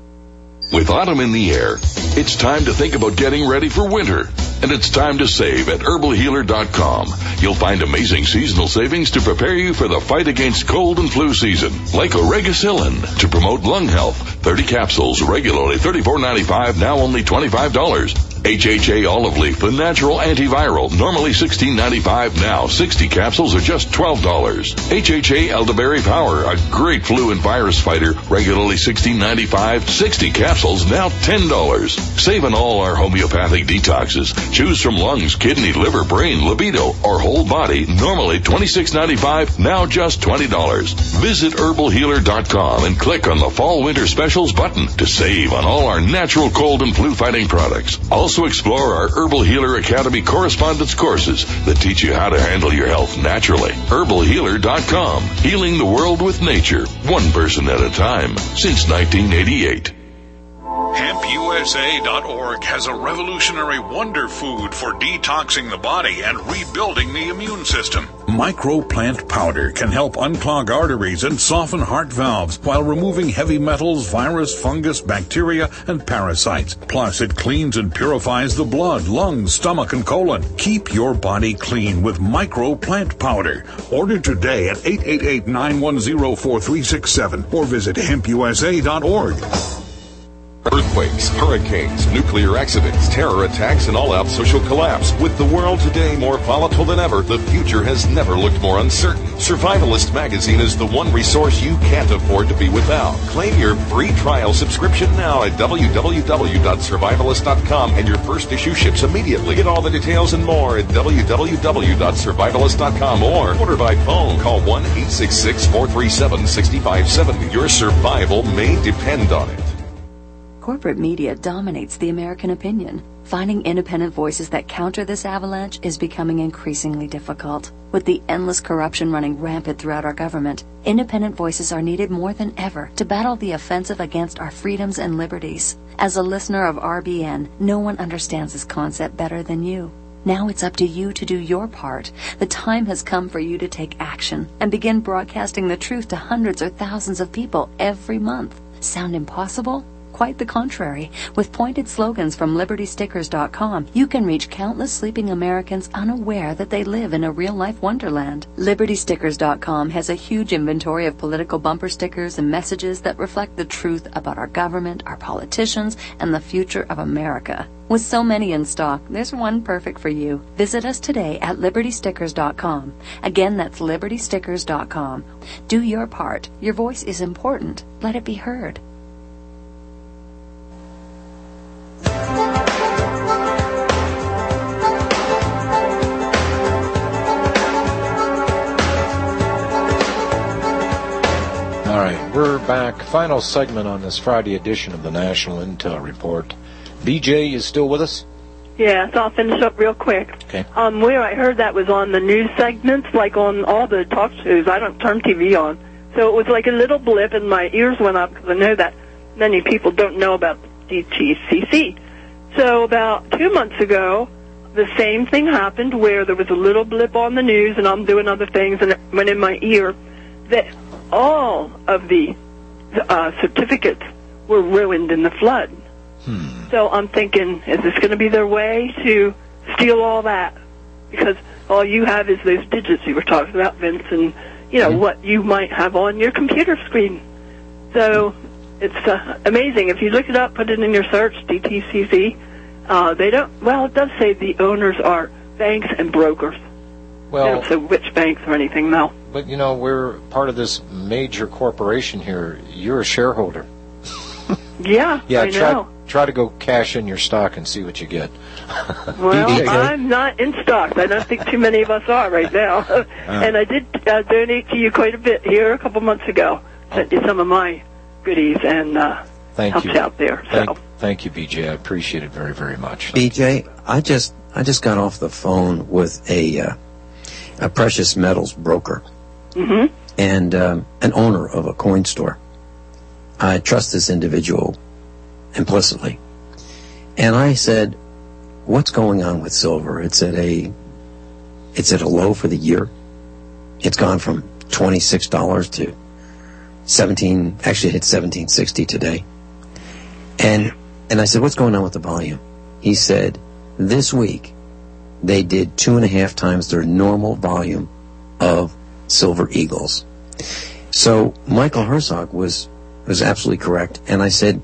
With autumn in the air, it's time to think about getting ready for winter. And it's time to save at herbal healer dot com. You'll find amazing seasonal savings to prepare you for the fight against cold and flu season. Like Oregacillin to promote lung health. thirty capsules, regularly thirty-four ninety-five, now only twenty-five dollars. H H A Olive Leaf, the natural antiviral, normally sixteen ninety-five, now sixty capsules are just twelve dollars. H H A Elderberry Power, a great flu and virus fighter, regularly sixteen ninety-five, sixty capsules, now ten dollars. Save on all our homeopathic detoxes. Choose from lungs, kidney, liver, brain, libido, or whole body, normally twenty-six ninety-five, now just twenty dollars. Visit herbal healer dot com and click on the Fall Winter Specials button to save on all our natural cold and flu fighting products. Also explore our Herbal Healer Academy correspondence courses that teach you how to handle your health naturally. herbal healer dot com. Healing the world with nature, one person at a time, since nineteen eighty-eight. hemp U S A dot org has a revolutionary wonder food for detoxing the body and rebuilding the immune system. Microplant powder can help unclog arteries and soften heart valves while removing heavy metals, virus, fungus, bacteria, and parasites. Plus, it cleans and purifies the blood, lungs, stomach, and colon. Keep your body clean with Microplant powder. Order today at eight eight eight, nine one zero, four three six seven or visit hemp U S A dot org. Earthquakes, hurricanes, nuclear accidents, terror attacks, and all-out social collapse. With the world today more volatile than ever, the future has never looked more uncertain. Survivalist Magazine is the one resource you can't afford to be without. Claim your free trial subscription now at w w w dot survivalist dot com, and your first issue ships immediately. Get all the details and more at w w w dot survivalist dot com or order by phone. Call one eight six six, four three seven, six five seven zero. Your survival may depend on it. Corporate media dominates the American opinion. Finding independent voices that counter this avalanche is becoming increasingly difficult. With the endless corruption running rampant throughout our government, independent voices are needed more than ever to battle the offensive against our freedoms and liberties. As a listener of R B N, no one understands this concept better than you. Now it's up to you to do your part. The time has come for you to take action and begin broadcasting the truth to hundreds or thousands of people every month. Sound impossible? Quite the contrary. With pointed slogans from liberty stickers dot com, you can reach countless sleeping Americans unaware that they live in a real-life wonderland. liberty stickers dot com has a huge inventory of political bumper stickers and messages that reflect the truth about our government, our politicians, and the future of America. With so many in stock, there's one perfect for you. Visit us today at liberty stickers dot com. Again, that's liberty stickers dot com. Do your part. Your voice is important. Let it be heard. All right, we're back. Final segment on this Friday edition of the National Intel Report. B J is still with us? Yeah, so I'll finish up real quick. Okay. Um, where I heard that was on the news segments, like on all the talk shows. I don't turn T V on. So it was like a little blip, and my ears went up because I know that many people don't know about the D T C C. So about two months ago, the same thing happened where there was a little blip on the news, and I'm doing other things, and it went in my ear, that all of the uh, certificates were ruined in the flood. Hmm. So I'm thinking, is this going to be their way to steal all that? Because all you have is those digits you were talking about, Vince, and, you know, mm-hmm. what you might have on your computer screen. So it's uh, amazing. If you look it up, put it in your search, D T C C, Uh, they don't. Well, it does say the owners are banks and brokers. Well, they don't say which banks or anything, no. But, you know, we're part of this major corporation here. You're a shareholder. Yeah, yeah, I try, know. Try to go cash in your stock and see what you get. Well, I'm not in stocks. I don't think too many of us are right now. Uh, and I did uh, donate to you quite a bit here a couple months ago. Sent you some of my goodies and uh, thank helped you. out there. Thank, So. thank you, B J. I appreciate it very, very much. B J, I just I just got off the phone with a uh, a precious metals broker Mm-hmm. and um, an owner of a coin store. I trust this individual implicitly. And I said, what's going on with silver? It's at a it's at a low for the year. It's gone from twenty-six dollars to seventeen, actually it hit seventeen sixty today. And and I said, what's going on with the volume? He said, this week they did two and a half times their normal volume of Silver Eagles. So Michael Herzog was was absolutely correct. And I said,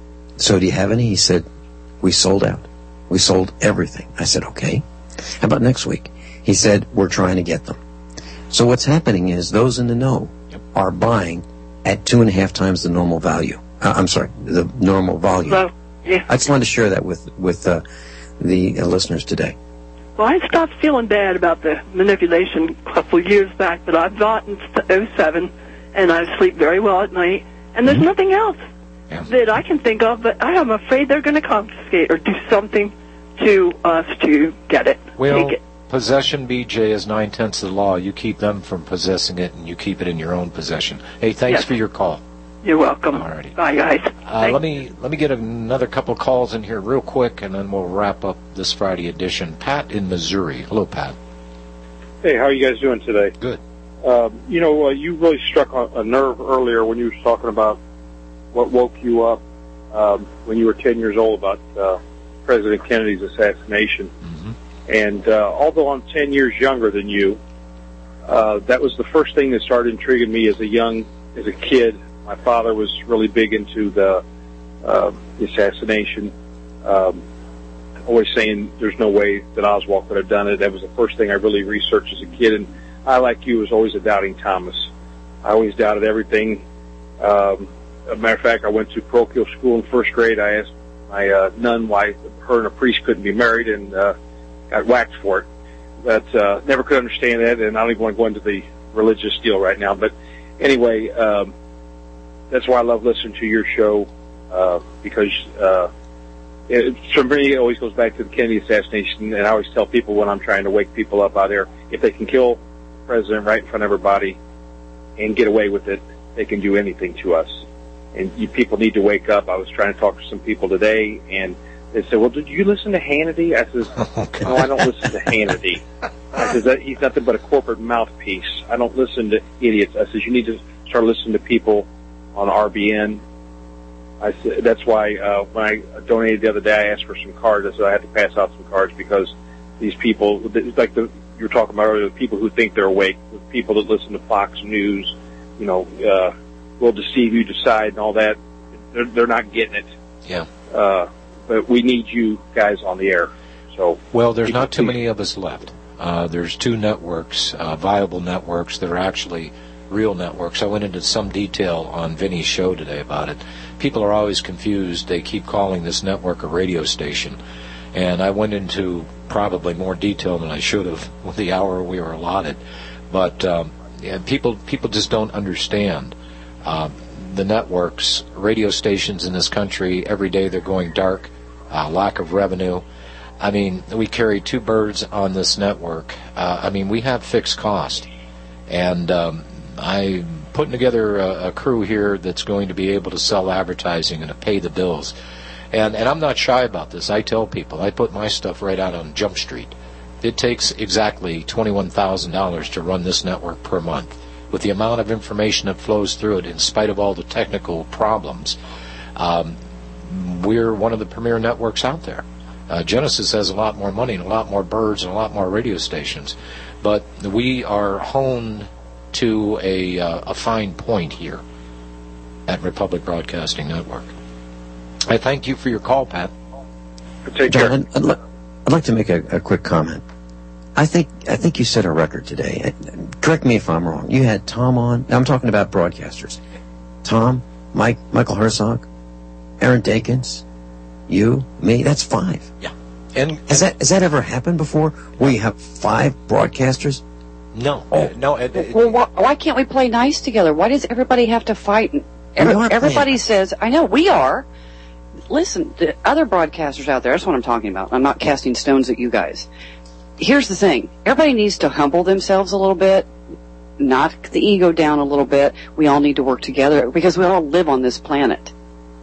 so do you have any? He said, we sold out. We sold everything. I said, okay. How about next week? He said, we're trying to get them. So what's happening is those in the know are buying at two and a half times the normal value. Uh, I'm sorry, the normal volume. Well, yeah. I just wanted to share that with, with uh, the uh, listeners today. Well, I stopped feeling bad about the manipulation a couple of years back, but I've bought in oh seven, and I sleep very well at night, and there's mm-hmm. nothing else yeah. that I can think of, but I am afraid they're going to confiscate or do something to us to get it. Well, take it. Possession, B J, is nine-tenths of the law. You keep them from possessing it, and you keep it in your own possession. Hey, thanks yes. for your call. You're welcome. Alrighty. Bye, guys. Uh, let me let me get another couple of calls in here real quick, and then we'll wrap up this Friday edition. Pat in Missouri. Hello, Pat. Hey, how are you guys doing today? Good. Um, you know, uh, you really struck a, a nerve earlier when you were talking about what woke you up um, when you were ten years old about uh, President Kennedy's assassination. Mm-hmm. And uh, although I'm ten years younger than you, uh, that was the first thing that started intriguing me as a young, as a kid. My father was really big into the, uh, the assassination, um, always saying there's no way that Oswald could have done it. That was the first thing I really researched as a kid. And I, like you, was always a doubting Thomas. I always doubted everything. Um, as a matter of fact, I went to parochial school in first grade. I asked my uh, nun why her and a priest couldn't be married, and uh, got whacked for it. But uh, never could understand that, and I don't even want to go into the religious deal right now. But anyway, um, that's why I love listening to your show, uh, because uh, it, for me, it always goes back to the Kennedy assassination, and I always tell people when I'm trying to wake people up out there, if they can kill the president right in front of everybody and get away with it, they can do anything to us. And you people need to wake up. I was trying to talk to some people today, and they said, well, did you listen to Hannity? I says, okay. No, I don't listen to Hannity. I says, he's nothing but a corporate mouthpiece. I don't listen to idiots. I says, you need to start listening to people on R B N. I said, that's why uh, when I donated the other day, I asked for some cards. I said I had to pass out some cards because these people, like the, you were talking about earlier, the people who think they're awake, the people that listen to Fox News, you know, uh, will deceive you, decide, and all that. They're, they're not getting it. Yeah. Uh, but we need you guys on the air. So well, there's not too many of us left. Uh, there's two networks, uh, viable networks that are actually real networks. I went into some detail on Vinny's show today about it. People are always confused. They keep calling this network a radio station. And I went into probably more detail than I should have with the hour we were allotted. But um, yeah, people people just don't understand. Uh, the networks, radio stations in this country, every day they're going dark, uh, lack of revenue. I mean, we carry two birds on this network. Uh, I mean, we have fixed cost. And um, I'm putting together a, a crew here that's going to be able to sell advertising and to pay the bills. And, and I'm not shy about this. I tell people, I put my stuff right out on Jump Street. It takes exactly twenty-one thousand dollars to run this network per month. With the amount of information that flows through it, in spite of all the technical problems, um, we're one of the premier networks out there. Uh, Genesis has a lot more money and a lot more birds and a lot more radio stations. But we are honed to a, uh, a fine point here at Republic Broadcasting Network. I thank you for your call, Pat. Take John, care. I'd, I'd, li- I'd like to make a, a quick comment. I think I think you set a record today. Correct me if I'm wrong. You had Tom on. I'm talking about broadcasters. Tom, Mike, Michael Herzog, Aaron Dakins, you, me. That's five. Yeah. And has that has that ever happened before? Where you have five broadcasters? No, oh. uh, no. It, it, well, why, why can't we play nice together? Why does everybody have to fight? Every, everybody says, "I know we are." Listen, the other broadcasters out there. That's what I'm talking about. I'm not casting stones at you guys. Here's the thing. Everybody needs to humble themselves a little bit, knock the ego down a little bit. We all need to work together because we all live on this planet.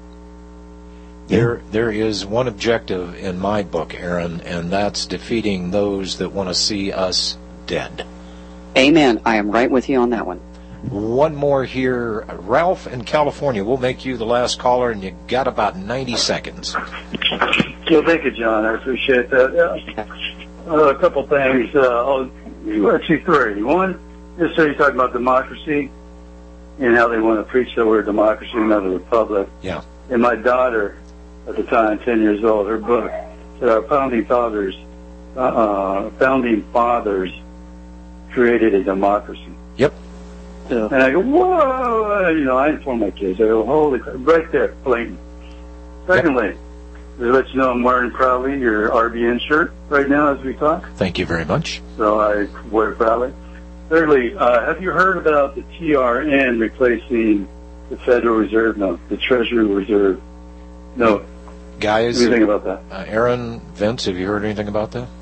There, there is one objective in my book, Aaron, and that's defeating those that want to see us dead. Amen. I am right with you on that one. One more here. Ralph in California. We'll make you the last caller, and you got about ninety seconds. Well, thank you, John. I appreciate that. Yeah. Uh, a couple things. Uh, oh, actually, three. One, just so you're talking about democracy and how they want to preach the word democracy and not a republic. Yeah. And my daughter, at the time, ten years old, her book said our founding fathers, uh, founding fathers created a democracy. Yep. Yeah. And I go, whoa! You know, I inform my kids. I go, holy crap, right there, blatant. Secondly, yep. To let you know I'm wearing proudly your R B N shirt right now as we talk. Thank you very much. So I wear it proudly. Thirdly, uh, have you heard about the T R N replacing the Federal Reserve note, the Treasury Reserve note? Guys, what do you think about that? Uh, Aaron, Vince, have you heard anything about that?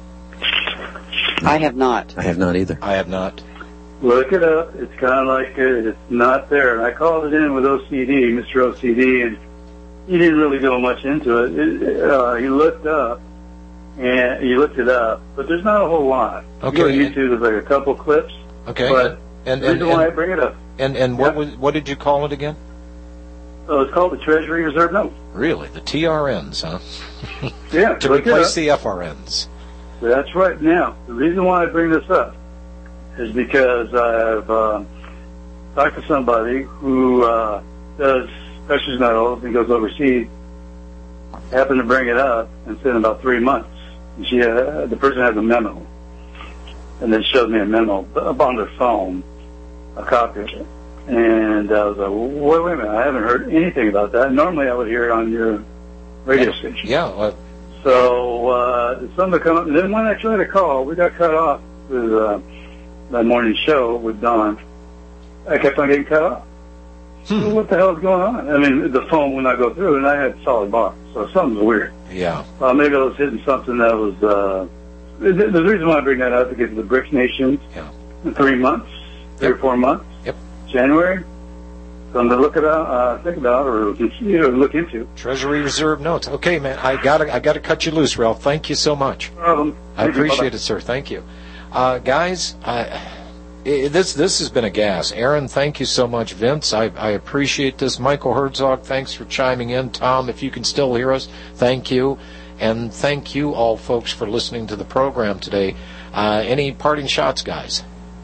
I have not. I have not either. I have not. Look it up. It's kind of like uh, it's not there. And I called it in with O C D, Mister O C D, and he didn't really go much into it. it uh, he looked up, and he looked it up, but there's not a whole lot. Okay. You go to YouTube, there's like a couple clips. Okay. But and, and, the reason and, why I bring it up. And and what was, what did you call it again? Oh, it's called the Treasury Reserve Note. Really? The T R Ns, huh? Yeah. To replace the F R Ns. That's right. Now, the reason why I bring this up is because I've uh, talked to somebody who uh, does precious metals and goes overseas. Happened to bring it up, and it's been about three months. And she, uh, the person has a memo, and they showed me a memo up on their phone, a copy of it. And I was like, wait, wait a minute, I haven't heard anything about that. Normally I would hear it on your radio station. Yeah. Well, so uh, something come up, and then when I tried to call, we got cut off with uh, that morning show with Don. I kept on getting cut off. Hmm. So what the hell is going on? I mean, the phone would not go through, and I had solid bar, so something's weird. Yeah. Uh, maybe I was hitting something that was. Uh, the, the reason why I bring that up is because of the BRICS nations. Yeah. In three months, three yep. or four months. Yep. January. Something to look about, uh, think about, or you know, look into. Treasury Reserve notes. Okay, man. I gotta, I gotta cut you loose, Ralph. Thank you so much. No problem. I Thank appreciate you. it, sir. Thank you, uh, guys. I, it, this, this has been a gas. Aaron, thank you so much. Vince, I, I appreciate this. Michael Herzog, thanks for chiming in. Tom, if you can still hear us, thank you, and thank you all, folks, for listening to the program today. Uh, any parting shots, guys?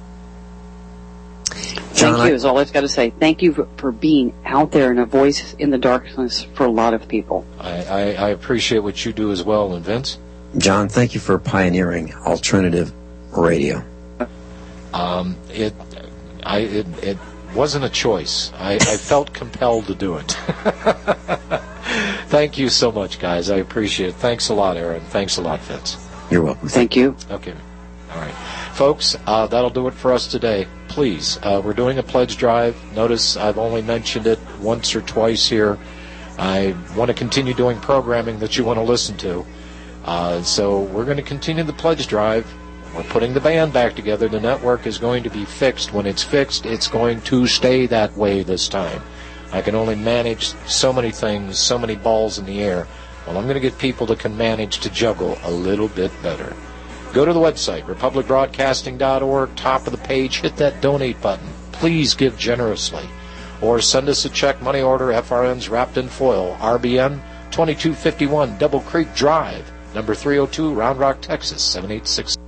John, Thank you is all I've got to say. Thank you for, for being out there and a voice in the darkness for a lot of people. I, I, I appreciate what you do as well. And Vince? John, thank you for pioneering alternative radio. Um, it, I, it, it wasn't a choice. I, I felt compelled to do it. Thank you so much, guys. I appreciate it. Thanks a lot, Aaron. Thanks a lot, Vince. You're welcome. Thank you. Okay. All right. Folks, uh, that'll do it for us today. Please, uh, we're doing a pledge drive. Notice I've only mentioned it once or twice here. I want to continue doing programming that you want to listen to. Uh, so we're going to continue the pledge drive. We're putting the band back together. The network is going to be fixed. When it's fixed, it's going to stay that way this time. I can only manage so many things, so many balls in the air. Well, I'm going to get people that can manage to juggle a little bit better. Go to the website, republic broadcasting dot org, top of the page, hit that donate button. Please give generously. Or send us a check, money order, F R Ns wrapped in foil, R B N twenty-two fifty-one Double Creek Drive, number three oh two, Round Rock, Texas, seven eight six.